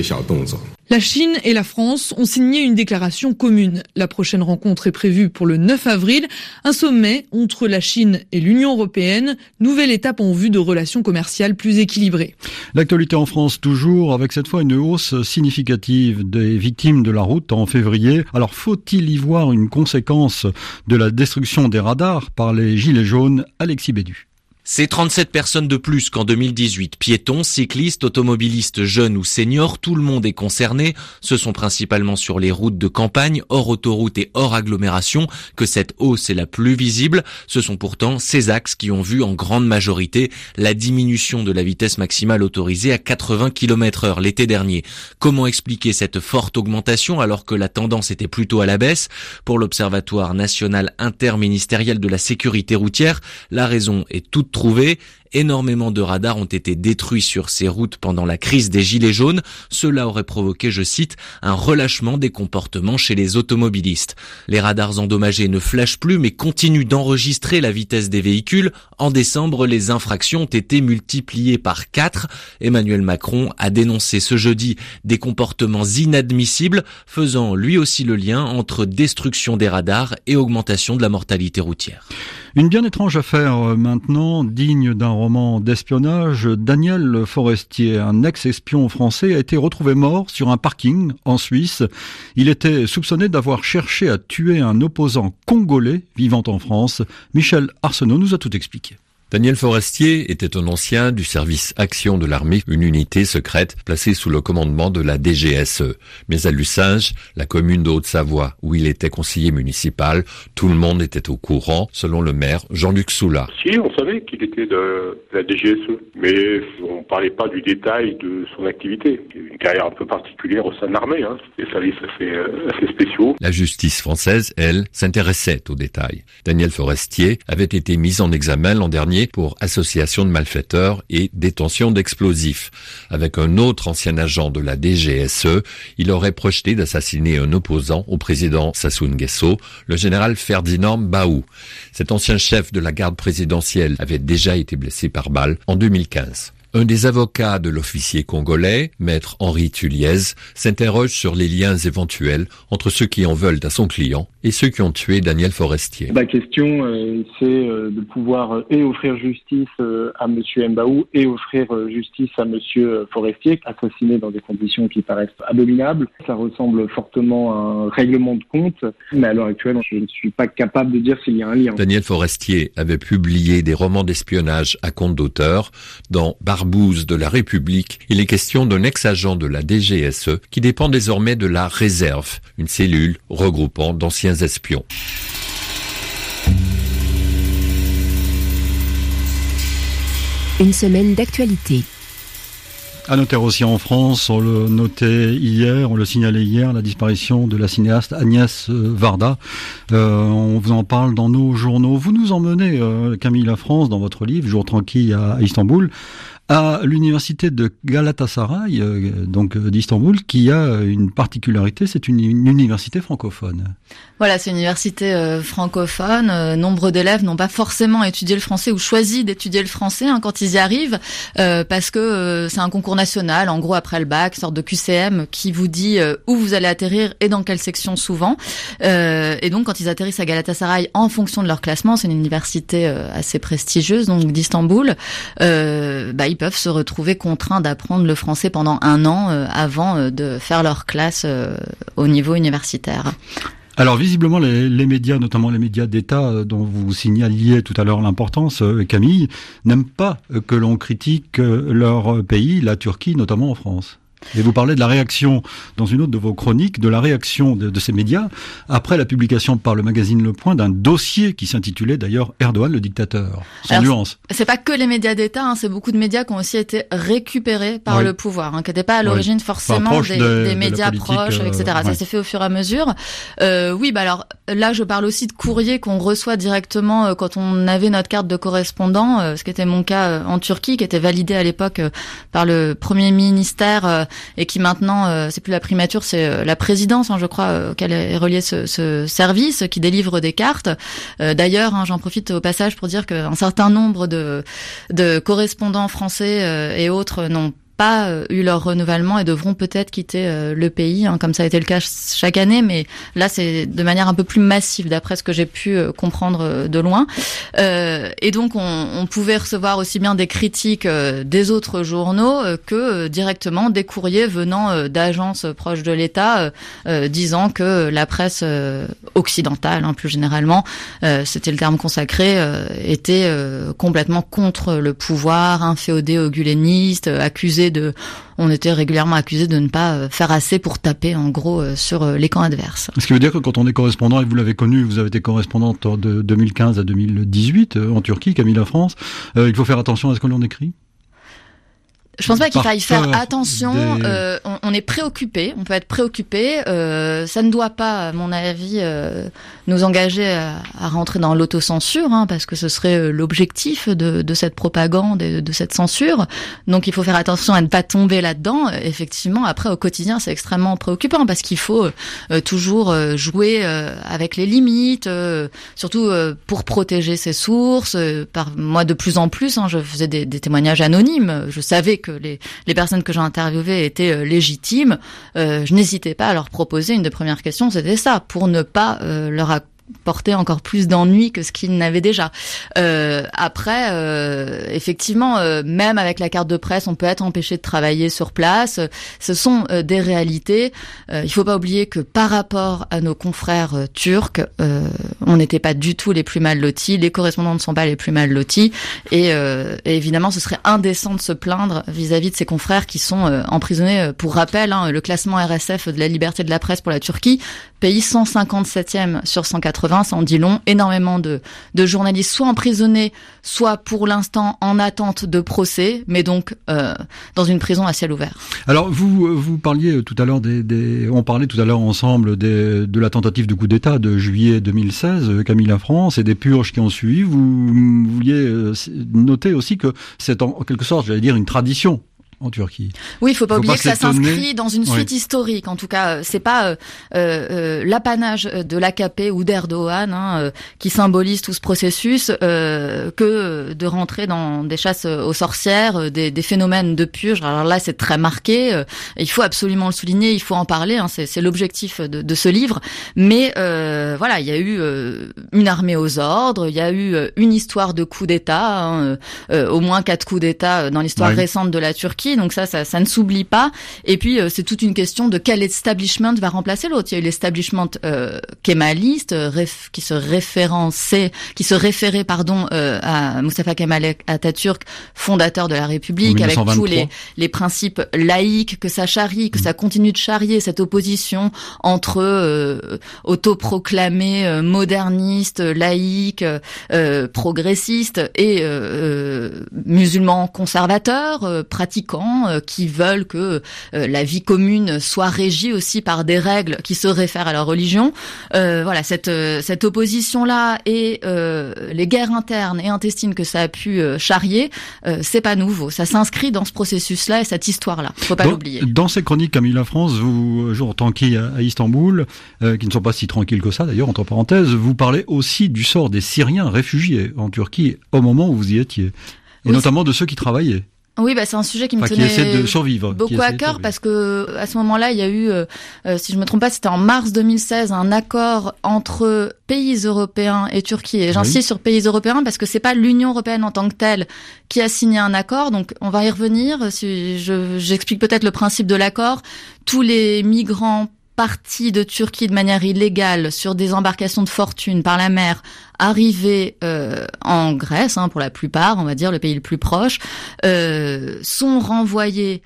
La Chine et la France ont signé une déclaration commune. La prochaine rencontre est prévue pour le neuf avril, un sommet entre la Chine et l'Union européenne, nouvelle étape en vue de relations commerciales plus équilibrées. L'actualité en France toujours, avec cette fois une hausse significative des victimes de la route en février. Alors faut-il y voir une conséquence de la destruction des radars par les gilets jaunes? Alexis Bédu. C'est trente-sept personnes de plus qu'en deux mille dix-huit. Piétons, cyclistes, automobilistes, jeunes ou seniors, tout le monde est concerné. Ce sont principalement sur les routes de campagne, hors autoroute et hors agglomération, que cette hausse est la plus visible. Ce sont pourtant ces axes qui ont vu en grande majorité la diminution de la vitesse maximale autorisée à quatre-vingts kilomètres heure l'été dernier. Comment expliquer cette forte augmentation alors que la tendance était plutôt à la baisse? Pour l'Observatoire national interministériel de la sécurité routière, la raison est toute trouvée. Énormément de radars ont été détruits sur ces routes pendant la crise des gilets jaunes. Cela aurait provoqué, je cite, un relâchement des comportements chez les automobilistes. Les radars endommagés ne flashent plus mais continuent d'enregistrer la vitesse des véhicules. En décembre, les infractions ont été multipliées par quatre. Emmanuel Macron a dénoncé ce jeudi des comportements inadmissibles, faisant lui aussi le lien entre destruction des radars et augmentation de la mortalité routière. Une bien étrange affaire maintenant, digne d'un roman d'espionnage. Daniel Forestier, un ex-espion français, a été retrouvé mort sur un parking en Suisse. Il était soupçonné d'avoir cherché à tuer un opposant congolais vivant en France. Michel Arsenault nous a tout expliqué. Daniel Forestier était un ancien du service Action de l'armée, une unité secrète placée sous le commandement de la D G S E. Mais à Lucinge, la commune de Haute-Savoie, où il était conseiller municipal, tout le monde était au courant, selon le maire Jean-Luc Soula. Si, on savait qu'il était de la D G S E, mais on ne parlait pas du détail de son activité. Une carrière un peu particulière au sein de l'armée, hein. Des services assez, assez spéciaux. La justice française, elle, s'intéressait aux détails. Daniel Forestier avait été mis en examen l'an dernier pour association de malfaiteurs et détention d'explosifs. Avec un autre ancien agent de la D G S E, il aurait projeté d'assassiner un opposant au président Sassou Nguesso, le général Ferdinand Baou. Cet ancien chef de la garde présidentielle avait déjà été blessé par balle en deux mille quinze. Un des avocats de l'officier congolais, maître Henri Tulliez, s'interroge sur les liens éventuels entre ceux qui en veulent à son client et ceux qui ont tué Daniel Forestier. La question, euh, c'est euh, de pouvoir euh, et offrir justice euh, à Monsieur Mbaou et offrir euh, justice à Monsieur Forestier, assassiné dans des conditions qui paraissent abominables. Ça ressemble fortement à un règlement de compte, mais à l'heure actuelle, je ne suis pas capable de dire s'il y a un lien. Daniel Forestier avait publié des romans d'espionnage à compte d'auteur dans Barbouze de la République. Il est question d'un ex-agent de la D G S E qui dépend désormais de la Réserve, une cellule regroupant d'anciens espions. Une semaine d'actualité. À noter aussi en France, on le notait hier, on le signalait hier, la disparition de la cinéaste Agnès Varda. Euh, on vous en parle dans nos journaux. Vous nous emmenez, euh, Camille La France, dans votre livre, Jour tranquille à Istanbul, à l'université de Galatasaray, euh, donc d'Istanbul, qui a une particularité, c'est une, une université francophone. Voilà, c'est une université euh, francophone. Euh, nombre d'élèves n'ont pas forcément étudié le français ou choisi d'étudier le français hein, quand ils y arrivent, euh, parce que euh, c'est un concours national, en gros après le bac, sorte de Q C M qui vous dit euh, où vous allez atterrir et dans quelle section souvent. Euh, et donc quand ils atterrissent à Galatasaray, en fonction de leur classement, c'est une université euh, assez prestigieuse, donc d'Istanbul, euh, bah, ils peuvent se retrouver contraints d'apprendre le français pendant un an euh, avant euh, de faire leur classe euh, au niveau universitaire. Alors visiblement les, les médias, notamment les médias d'État dont vous signaliez tout à l'heure l'importance, Camille, n'aiment pas que l'on critique leur pays, la Turquie, notamment en France. Et vous parlez de la réaction, dans une autre de vos chroniques, de la réaction de, de ces médias après la publication par le magazine Le Point d'un dossier qui s'intitulait d'ailleurs Erdogan le dictateur. Sans Alors, nuance. C'est pas que les médias d'État, hein, c'est beaucoup de médias qui ont aussi été récupérés par oui. le pouvoir, hein, qui n'étaient pas à l'origine oui. forcément enfin, des, de, des médias de proches, euh, et cetera. Ouais. Ça s'est fait au fur et à mesure. Euh, oui, bah alors là, je parle aussi de courriers qu'on reçoit directement euh, quand on avait notre carte de correspondant, euh, ce qui était mon cas euh, en Turquie, qui était validé à l'époque euh, par le Premier ministère. Euh, et qui maintenant, euh, c'est plus la primature, c'est euh, la présidence, hein, je crois, euh, auquel est relié ce, ce service qui délivre des cartes. Euh, d'ailleurs, hein, j'en profite au passage pour dire qu'un certain nombre de, de correspondants français euh, et autres n'ont pas euh, eu leur renouvellement et devront peut-être quitter euh, le pays, hein, comme ça a été le cas chaque année, mais là c'est de manière un peu plus massive d'après ce que j'ai pu euh, comprendre euh, de loin. Euh, et donc on, on pouvait recevoir aussi bien des critiques euh, des autres journaux euh, que euh, directement des courriers venant euh, d'agences proches de l'État euh, euh, disant que la presse euh, occidentale, hein, plus généralement, euh, c'était le terme consacré, euh, était euh, complètement contre le pouvoir, inféodé aux gulenistes, euh, accusé de, on était régulièrement accusé de ne pas faire assez pour taper en gros sur les camps adverses. Ce qui veut dire que quand on est correspondant, et vous l'avez connu, vous avez été correspondante de deux mille quinze à deux mille dix-huit en Turquie, Camille La France, euh, il faut faire attention à ce que l'on écrit. Je pense pas qu'il faille faire attention. Des... Euh, on, on est préoccupé, on peut être préoccupé. Euh, ça ne doit pas, à mon avis, euh, nous engager à, à rentrer dans l'autocensure, hein, parce que ce serait l'objectif de, de cette propagande et de cette censure. Donc il faut faire attention à ne pas tomber là-dedans. Effectivement, après au quotidien, c'est extrêmement préoccupant parce qu'il faut euh, toujours euh, jouer euh, avec les limites, euh, surtout euh, pour protéger ses sources. Euh, par moi, de plus en plus, hein, je faisais des, des témoignages anonymes. Je savais que que les, les personnes que j'ai interviewées étaient euh, légitimes, euh, je n'hésitais pas à leur proposer une des premières questions, c'était ça, pour ne pas euh, leur apporter encore plus d'ennuis que ce qu'ils n'avaient déjà. Euh, après, euh, effectivement, euh, même avec la carte de presse, on peut être empêché de travailler sur place. Ce sont euh, des réalités. Euh, il faut pas oublier que par rapport à nos confrères euh, turcs, euh, on n'était pas du tout les plus mal lotis. Les correspondants ne sont pas les plus mal lotis. Et, euh, et évidemment, ce serait indécent de se plaindre vis-à-vis de ces confrères qui sont euh, emprisonnés. Pour rappel, hein, le classement R S F de la liberté de la presse pour la Turquie, pays cent cinquante-septième sur cent quatre-vingts, ça en dit long. Énormément de, de journalistes soit emprisonnés, soit pour l'instant en attente de procès, mais donc euh, dans une prison à ciel ouvert. Alors vous vous parliez tout à l'heure des, des on parlait tout à l'heure ensemble des, de la tentative de coup d'État de juillet deux mille seize, Camille La France, et des purges qui ont suivi. Vous vouliez noter aussi que c'est en quelque sorte, j'allais dire, une tradition en Turquie. Oui, il faut pas faut oublier pas que ça s'inscrit dans une suite oui. historique. En tout cas, c'est pas euh, euh, l'apanage de l'A K P ou d'Erdogan hein, euh, qui symbolise tout ce processus euh, que de rentrer dans des chasses aux sorcières, des, des phénomènes de purge. Alors là, c'est très marqué. Euh, il faut absolument le souligner, il faut en parler. Hein, c'est, c'est l'objectif de, de ce livre. Mais euh, voilà, il y a eu euh, une armée aux ordres, il y a eu euh, une histoire de coups d'État, hein, euh, au moins quatre coups d'État dans l'histoire oui. récente de la Turquie. Donc ça, ça, ça ne s'oublie pas. Et puis euh, c'est toute une question de quel establishment va remplacer l'autre. Il y a eu l'establishment euh, kémaliste euh, réf, qui se référençait, qui se référait pardon euh, à Mustafa Kemal Atatürk, fondateur de la République, avec tous les les principes laïques que ça charrie, que mmh. ça continue de charrier cette opposition entre euh, autoproclamés euh, modernistes, laïques, euh, progressistes et euh, musulmans conservateurs, euh, pratiquants camps euh, qui veulent que euh, la vie commune soit régie aussi par des règles qui se réfèrent à leur religion. Euh, voilà, cette euh, cette opposition-là et euh, les guerres internes et intestines que ça a pu euh, charrier, euh, c'est pas nouveau. Ça s'inscrit dans ce processus-là et cette histoire-là. Faut pas dans, l'oublier. Dans ces chroniques, Camille La France, vous, jour tanki à, à Istanbul, euh, qui ne sont pas si tranquilles que ça d'ailleurs, entre parenthèses, vous parlez aussi du sort des Syriens réfugiés en Turquie au moment où vous y étiez. Et oui, notamment de ceux qui travaillaient. Oui, bah c'est un sujet qui me enfin, tenait qui essaie de survivre, beaucoup à cœur parce que à ce moment-là, il y a eu, euh, si je me trompe pas, c'était en mars deux mille seize, un accord entre pays européens et Turquie. Et j'insiste oui. sur pays européens parce que c'est pas l'Union européenne en tant que telle qui a signé un accord. Donc on va y revenir. Si je, j'explique peut-être le principe de l'accord. Tous les migrants partis de Turquie de manière illégale sur des embarcations de fortune par la mer, arrivés euh, en Grèce, hein, pour la plupart, on va dire le pays le plus proche, euh, sont renvoyés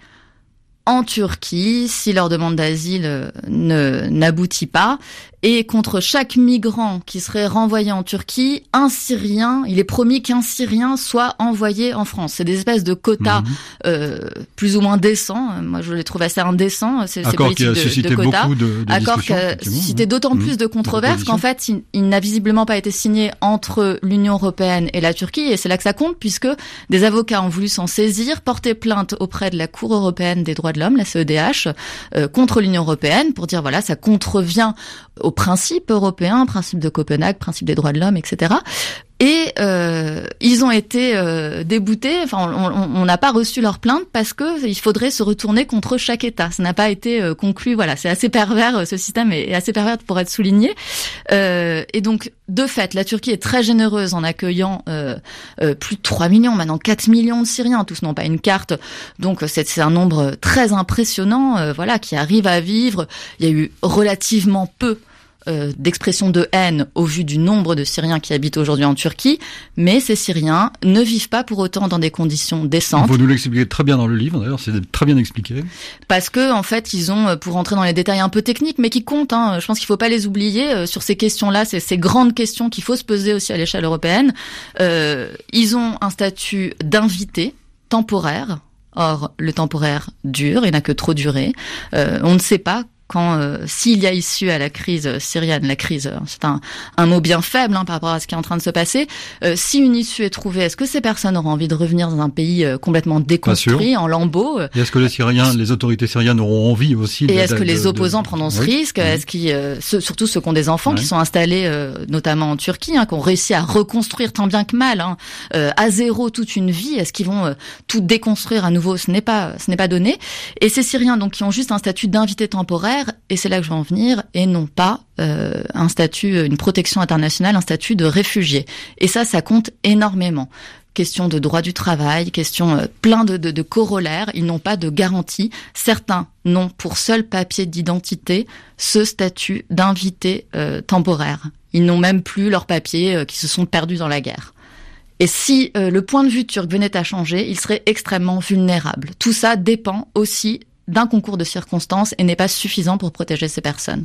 en Turquie si leur demande d'asile euh, ne n'aboutit pas. Et contre chaque migrant qui serait renvoyé en Turquie, un Syrien, il est promis qu'un Syrien soit envoyé en France. C'est des espèces de quotas mmh. euh, plus ou moins décents. Moi, je les trouve assez indécents, ces, ces politiques de, suscité de quotas. Beaucoup de, de Accord qui a suscité d'autant mmh. plus de controverses qu'en fait, il, il n'a visiblement pas été signé entre l'Union européenne et la Turquie. Et c'est là que ça compte, puisque des avocats ont voulu s'en saisir, porter plainte auprès de la Cour européenne des droits de l'homme, la C E D H, euh, contre l'Union européenne, pour dire, voilà, ça contrevient aux principes européens, principe de Copenhague, principe des droits de l'homme, et cetera. Et euh, ils ont été euh, déboutés. Enfin, on n'a pas reçu leur plainte parce que il faudrait se retourner contre chaque État. Ça n'a pas été euh, conclu. Voilà, c'est assez pervers. Ce système est, est assez pervers pour être souligné. Euh, et donc, de fait, la Turquie est très généreuse en accueillant euh, euh, plus de trois millions, maintenant quatre millions de Syriens. Tous n'ont pas une carte, donc c'est, c'est un nombre très impressionnant. Euh, voilà, qui arrive à vivre. Il y a eu relativement peu Euh, d'expression de haine au vu du nombre de Syriens qui habitent aujourd'hui en Turquie, mais ces Syriens ne vivent pas pour autant dans des conditions décentes. Vous nous l'expliquez très bien dans le livre, d'ailleurs, c'est très bien expliqué. Parce que, en fait, ils ont, pour rentrer dans les détails un peu techniques, mais qui comptent, hein, je pense qu'il faut pas les oublier, euh, sur ces questions-là, c'est ces grandes questions qu'il faut se poser aussi à l'échelle européenne. Euh, ils ont un statut d'invité temporaire. Or, le temporaire dure, il n'a que trop duré. Euh, on ne sait pas quand euh, s'il y a issue à la crise syrienne, la crise, c'est un, un mot bien faible hein, par rapport à ce qui est en train de se passer, euh, si une issue est trouvée, est-ce que ces personnes auront envie de revenir dans un pays euh, complètement déconstruit, en lambeaux? Et est-ce que les Syriens, les autorités syriennes auront envie aussi de... Et est-ce que de, les de, opposants de... prendront ce oui. risque? Oui. Est-ce qu'ils, euh, ceux, surtout ceux qui ont des enfants, oui. qui sont installés euh, notamment en Turquie, hein, qui ont réussi à reconstruire tant bien que mal, hein, euh, à zéro toute une vie, est-ce qu'ils vont euh, tout déconstruire à nouveau? Ce n'est pas, ce n'est pas donné. Et ces Syriens donc qui ont juste un statut d'invité temporaire, et c'est là que je vais venir, et non pas euh, un statut, une protection internationale, un statut de réfugié. Et ça, ça compte énormément. Question de droit du travail, question euh, plein de, de, de corollaires. Ils n'ont pas de garantie. Certains n'ont pour seul papier d'identité ce statut d'invité euh, temporaire. Ils n'ont même plus leurs papiers euh, qui se sont perdus dans la guerre. Et si euh, le point de vue turc venait à changer, ils seraient extrêmement vulnérables. Tout ça dépend aussi d'un concours de circonstances et n'est pas suffisant pour protéger ces personnes.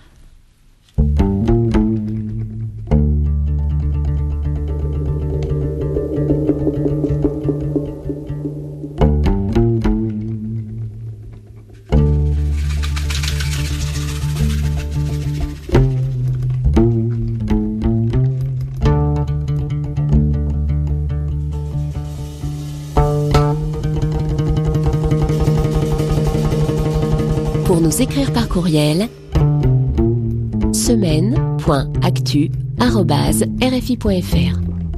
Pour nous écrire par courriel, semaine point actu arobase r f i point f r.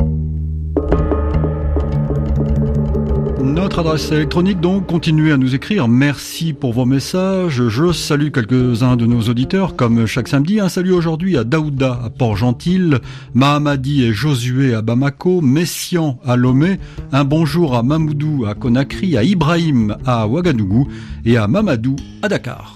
Notre adresse électronique donc, continuez à nous écrire. Merci pour vos messages. Je salue quelques-uns de nos auditeurs, comme chaque samedi. Un salut aujourd'hui à Daouda à Port-Gentil, Mahamadi et Josué à Bamako, Messian à Lomé, un bonjour à Mamoudou à Conakry, à Ibrahim à Ouagadougou et à Mamadou à Dakar.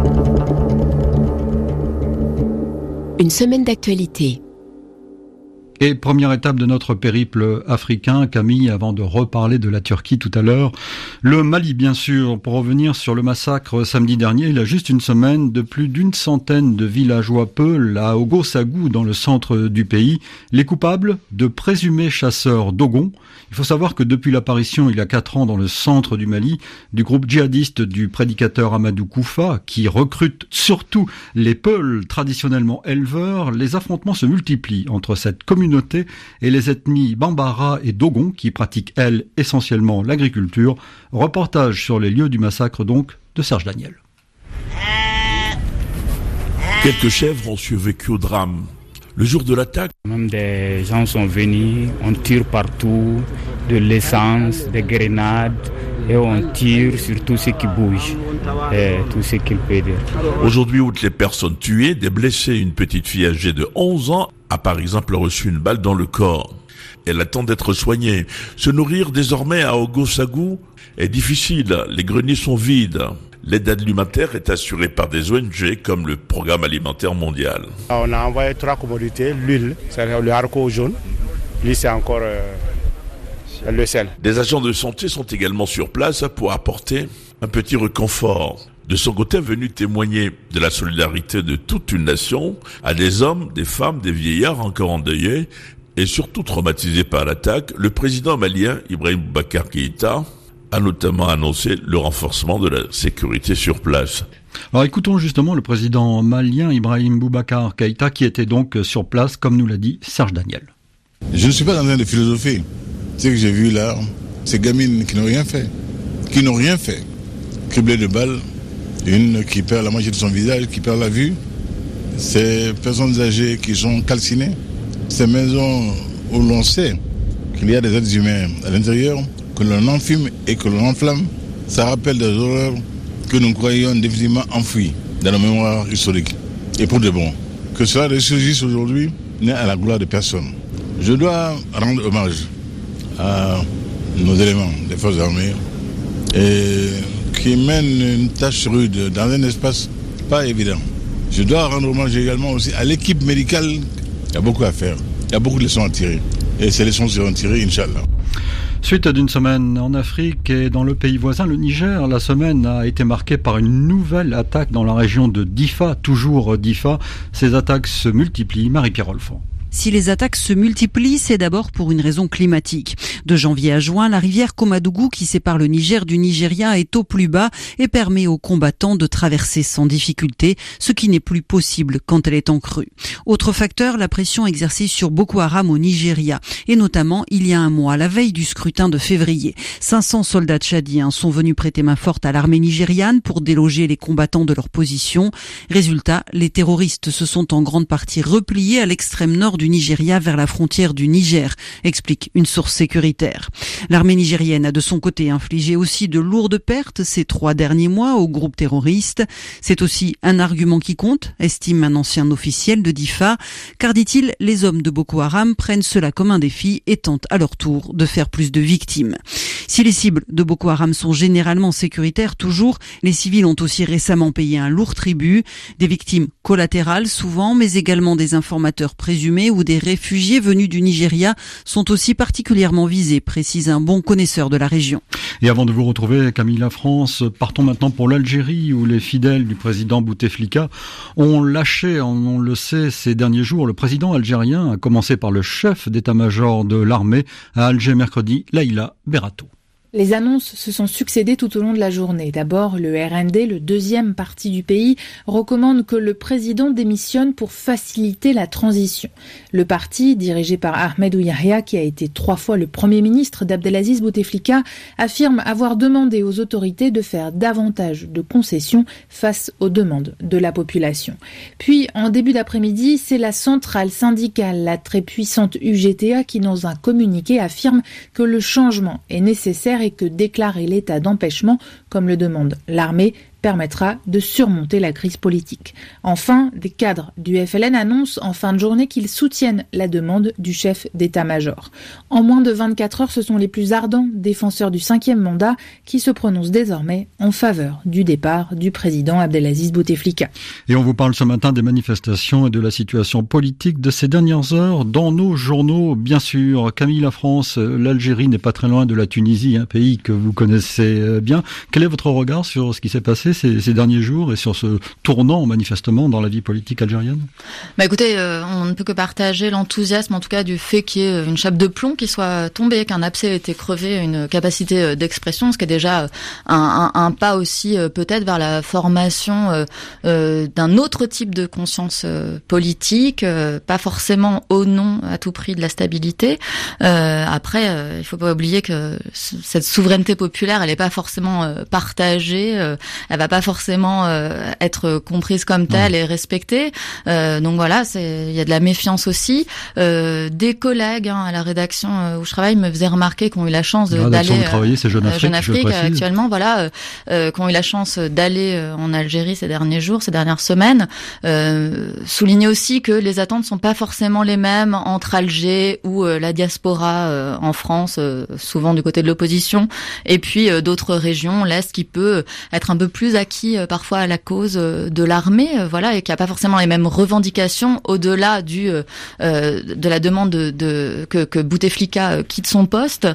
Une semaine d'actualité. Et première étape de notre périple africain, Camille, avant de reparler de la Turquie tout à l'heure, le Mali bien sûr, pour revenir sur le massacre samedi dernier, il y a juste une semaine, de plus d'une centaine de villageois peuls à Ogo-Sagou dans le centre du pays, les coupables de présumés chasseurs Dogon. Il faut savoir que depuis l'apparition il y a quatre ans dans le centre du Mali, du groupe djihadiste du prédicateur Amadou Koufa, qui recrute surtout les peuls traditionnellement éleveurs, les affrontements se multiplient entre cette communauté et les ethnies Bambara et Dogon qui pratiquent, elles, essentiellement l'agriculture. Reportage sur les lieux du massacre donc de Serge Daniel. Quelques chèvres ont survécu au drame. Le jour de l'attaque, même des gens sont venus, on tire partout, de l'essence, des grenades, et on tire sur tout ce qui bouge, et tout ce qu'il peut dire. Aujourd'hui, outre les personnes tuées, des blessés, une petite fille âgée de onze ans a par exemple reçu une balle dans le corps. Elle attend d'être soignée. Se nourrir désormais à Ogo-Sagou est difficile, les greniers sont vides. L'aide alimentaire est assurée par des O N G comme le Programme alimentaire mondial. On a envoyé trois commodités, l'huile, c'est-à-dire le haricot jaune, lui c'est encore euh, le sel. Des agents de santé sont également sur place pour apporter un petit réconfort. De son côté, venu témoigner de la solidarité de toute une nation, à des hommes, des femmes, des vieillards encore endeuillés et surtout traumatisés par l'attaque, le président malien Ibrahim Boubacar Keïta a notamment annoncé le renforcement de la sécurité sur place. Alors écoutons justement le président malien Ibrahim Boubacar Keïta qui était donc sur place, comme nous l'a dit Serge Daniel. Je ne suis pas en train de philosopher. Ce que j'ai vu là, ces gamines qui n'ont rien fait, qui n'ont rien fait, criblées de balles, une qui perd la moitié de son visage, qui perd la vue, ces personnes âgées qui sont calcinées, ces maisons où l'on sait qu'il y a des êtres humains à l'intérieur, que l'on enfume et que l'on enflamme, ça rappelle des horreurs que nous croyons définitivement enfouies dans la mémoire historique. Et pour de bon, que cela ressurgisse aujourd'hui n'est à la gloire de personne. Je dois rendre hommage à nos éléments des forces armées et qui mènent une tâche rude dans un espace pas évident. Je dois rendre hommage également aussi à l'équipe médicale. Il y a beaucoup à faire, il y a beaucoup de leçons à tirer. Et ces leçons seront tirées, Inch'Allah. Suite d'une semaine en Afrique et dans le pays voisin, le Niger, la semaine a été marquée par une nouvelle attaque dans la région de Difa, toujours Difa. Ces attaques se multiplient. Marie-Pierre Olfan. Si les attaques se multiplient, c'est d'abord pour une raison climatique. De janvier à juin, la rivière Komadougou, qui sépare le Niger du Nigeria, est au plus bas et permet aux combattants de traverser sans difficulté, ce qui n'est plus possible quand elle est en crue. Autre facteur, la pression exercée sur Boko Haram au Nigeria. Et notamment, il y a un mois, la veille du scrutin de février, cinq cents soldats tchadiens sont venus prêter main forte à l'armée nigériane pour déloger les combattants de leur position. Résultat, les terroristes se sont en grande partie repliés à l'extrême nord du Nigeria vers la frontière du Niger, explique une source sécuritaire. L'armée nigérienne a de son côté infligé aussi de lourdes pertes ces trois derniers mois au groupe terroriste. C'est aussi un argument qui compte, estime un ancien officiel de Difa, car dit-il, les hommes de Boko Haram prennent cela comme un défi et tentent à leur tour de faire plus de victimes. Si les cibles de Boko Haram sont généralement sécuritaires, toujours, les civils ont aussi récemment payé un lourd tribut, des victimes collatérales souvent, mais également des informateurs présumés ou des réfugiés venus du Nigeria sont aussi particulièrement visés, précise un bon connaisseur de la région. Et avant de vous retrouver, Camille La France, partons maintenant pour l'Algérie où les fidèles du président Bouteflika ont lâché, on le sait, ces derniers jours. Le président algérien, à commencer par le chef d'état-major de l'armée à Alger mercredi, Laïla Berato. Les annonces se sont succédées tout au long de la journée. D'abord, le R N D, le deuxième parti du pays, recommande que le président démissionne pour faciliter la transition. Le parti, dirigé par Ahmed Ouyahia, qui a été trois fois le premier ministre d'Abdelaziz Bouteflika, affirme avoir demandé aux autorités de faire davantage de concessions face aux demandes de la population. Puis, en début d'après-midi, c'est la centrale syndicale, la très puissante U G T A, qui, dans un communiqué, affirme que le changement est nécessaire et que déclarer l'état d'empêchement, comme le demande l'armée, permettra de surmonter la crise politique. Enfin, des cadres du F L N annoncent en fin de journée qu'ils soutiennent la demande du chef d'état-major. En moins de vingt-quatre heures, ce sont les plus ardents défenseurs du cinquième mandat qui se prononcent désormais en faveur du départ du président Abdelaziz Bouteflika. Et on vous parle ce matin des manifestations et de la situation politique de ces dernières heures dans nos journaux, bien sûr. Camille, la France, l'Algérie n'est pas très loin de la Tunisie, un pays que vous connaissez bien. Quel est votre regard sur ce qui s'est passé ces, ces derniers jours et sur ce tournant manifestement dans la vie politique algérienne? Bah écoutez, euh, on ne peut que partager l'enthousiasme en tout cas du fait qu'il y ait une chape de plomb qui soit tombée, qu'un abcès ait été crevé, une capacité d'expression, ce qui est déjà un, un, un pas aussi euh, peut-être vers la formation euh, euh, d'un autre type de conscience euh, politique, euh, pas forcément au nom à tout prix de la stabilité. Euh, après, euh, il faut pas oublier que cette souveraineté populaire, elle n'est pas forcément euh, partagée, euh, elle va pas forcément euh, être comprise comme telle ouais. et respectée. Euh, donc voilà, c'est il y a de la méfiance aussi. Euh, des collègues hein, à la rédaction euh, où je travaille me faisaient remarquer qu'on a eu la chance de, d'aller vous travaillez, c'est Jeune Afrique, Jeune Afrique actuellement, voilà, euh, euh, qui ont eu la chance d'aller euh, en Algérie ces derniers jours, ces dernières semaines. Euh, souligner aussi que les attentes sont pas forcément les mêmes entre Alger ou euh, la diaspora euh, en France, euh, souvent du côté de l'opposition, et puis euh, d'autres régions, l'Est, qui peut être un peu plus acquis euh, parfois à la cause euh, de l'armée, euh, voilà, et qui a pas forcément les mêmes revendications au-delà du euh, de la demande de, de que, que Bouteflika euh, quitte son poste.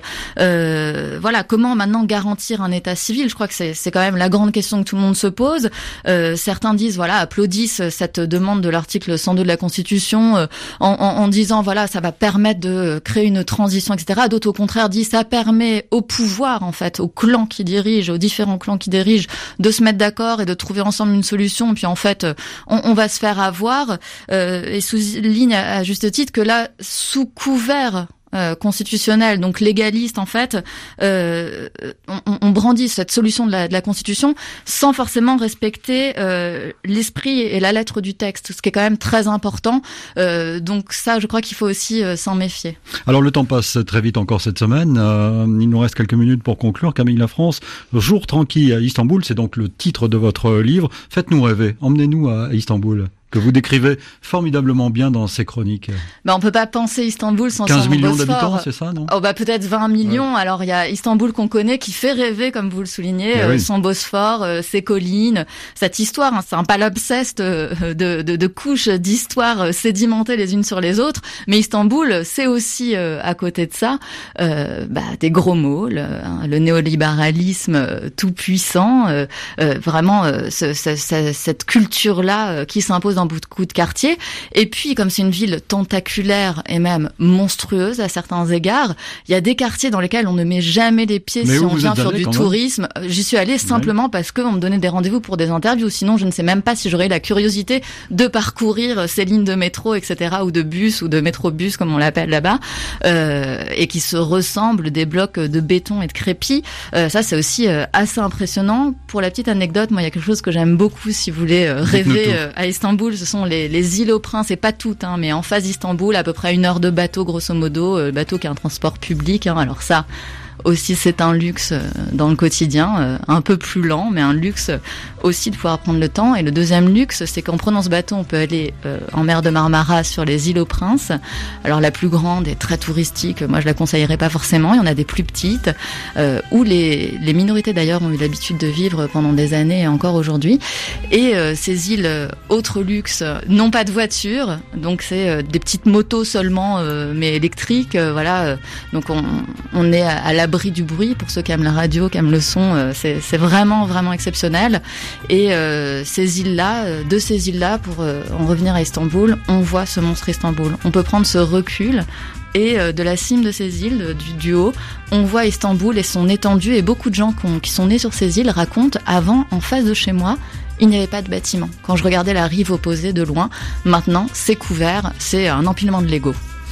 Euh, voilà, comment maintenant garantir un état civil? Je crois que c'est, c'est quand même la grande question que tout le monde se pose. Euh, certains disent, voilà, applaudissent cette demande de l'article cent deux de la Constitution euh, en, en, en disant, voilà, ça va permettre de créer une transition, et cetera. D'autres, au contraire, disent, ça permet au pouvoir, en fait, aux clans qui dirigent, aux différents clans qui dirigent, de se mettre d'accord et de trouver ensemble une solution. Puis en fait, on, on va se faire avoir. Euh, et souligne à, à juste titre que là, sous couvert Euh, constitutionnel, donc légaliste en fait, euh, on, on brandit cette solution de la, de la Constitution sans forcément respecter euh, l'esprit et la lettre du texte, ce qui est quand même très important. Euh, donc ça, je crois qu'il faut aussi euh, s'en méfier. Alors le temps passe très vite encore cette semaine. Euh, il nous reste quelques minutes pour conclure. Camille La France, Jour tranquille à Istanbul, c'est donc le titre de votre livre. Faites-nous rêver, emmenez-nous à Istanbul, que vous décrivez formidablement bien dans ces chroniques. Ben, on peut pas penser Istanbul sans quinze millions Bosphore. D'habitants, c'est ça, non? Oh, bah, peut-être vingt millions. Ouais. Alors, il y a Istanbul qu'on connaît, qui fait rêver, comme vous le soulignez, euh, oui. son Bosphore, euh, ses collines, cette histoire, hein, c'est un palimpseste euh, de, de, de couches d'histoires euh, sédimentées les unes sur les autres. Mais Istanbul, c'est aussi, euh, à côté de ça, euh, bah, des gros mots, le, hein, le néolibéralisme euh, tout puissant, euh, euh, vraiment, euh, ce, ce, ce, cette culture-là euh, qui s'impose dans beaucoup de quartiers. Et puis, comme c'est une ville tentaculaire et même monstrueuse à certains égards, il y a des quartiers dans lesquels on ne met jamais les pieds mais si on vient faire du tourisme. Même. J'y suis allée simplement ouais. parce qu'on me donnait des rendez-vous pour des interviews. Sinon, je ne sais même pas si j'aurais eu la curiosité de parcourir ces lignes de métro, et cetera, ou de bus, ou de métrobus, comme on l'appelle là-bas, euh, et qui se ressemblent, des blocs de béton et de crépi. Euh, ça, c'est aussi euh, assez impressionnant. Pour la petite anecdote, moi, il y a quelque chose que j'aime beaucoup, si vous voulez euh, rêver euh, à Istanbul. Ce sont les, les îles aux Princes, et pas toutes, hein, mais en face d'Istanbul, à peu près une heure de bateau, grosso modo, euh, bateau qui est un transport public. Hein, alors ça, aussi, c'est un luxe dans le quotidien, euh, un peu plus lent, mais un luxe aussi de pouvoir prendre le temps. Et le deuxième luxe, c'est qu'en prenant ce bateau, on peut aller euh, en mer de Marmara sur les îles aux Princes. Alors la plus grande est très touristique, moi je la conseillerais pas forcément. Il y en a des plus petites, euh, où les, les minorités d'ailleurs ont eu l'habitude de vivre pendant des années et encore aujourd'hui. Et euh, ces îles, euh, autre luxe, n'ont pas de voiture, donc c'est euh, des petites motos seulement, euh, mais électriques. Euh, voilà, euh, donc on, on est à, à la l'abri du bruit. Pour ceux qui aiment la radio, qui aiment le son, euh, c'est, c'est vraiment, vraiment exceptionnel. Et euh, ces îles-là, euh, de ces îles-là, pour euh, en revenir à Istanbul, on voit ce monstre Istanbul. On peut prendre ce recul et euh, de la cime de ces îles, du, du haut, on voit Istanbul et son étendue. Et beaucoup de gens qui, ont, qui sont nés sur ces îles racontent, avant, en face de chez moi, il n'y avait pas de bâtiment. Quand je regardais la rive opposée de loin, maintenant, c'est couvert, c'est un empilement de Lego.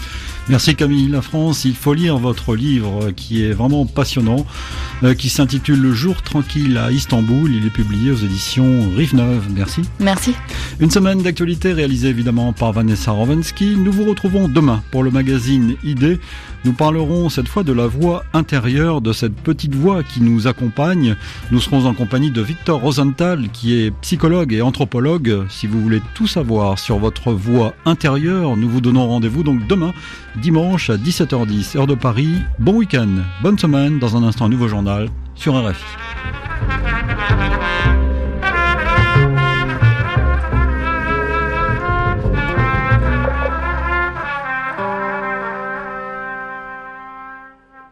Merci Camille Lafrance. Il faut lire votre livre qui est vraiment passionnant, euh, qui s'intitule Le jour tranquille à Istanbul. Il est publié aux éditions Rive Neuve. Merci. Merci. Une semaine d'actualité réalisée évidemment par Vanessa Rovensky. Nous vous retrouvons demain pour le magazine Idées. Nous parlerons cette fois de la voix intérieure, de cette petite voix qui nous accompagne. Nous serons en compagnie de Victor Rosenthal qui est psychologue et anthropologue. Si vous voulez tout savoir sur votre voix intérieure, nous vous donnons rendez-vous donc demain, dimanche à dix-sept heures dix, heure de Paris. Bon week-end, bonne semaine. Dans un instant, un nouveau journal sur R F I.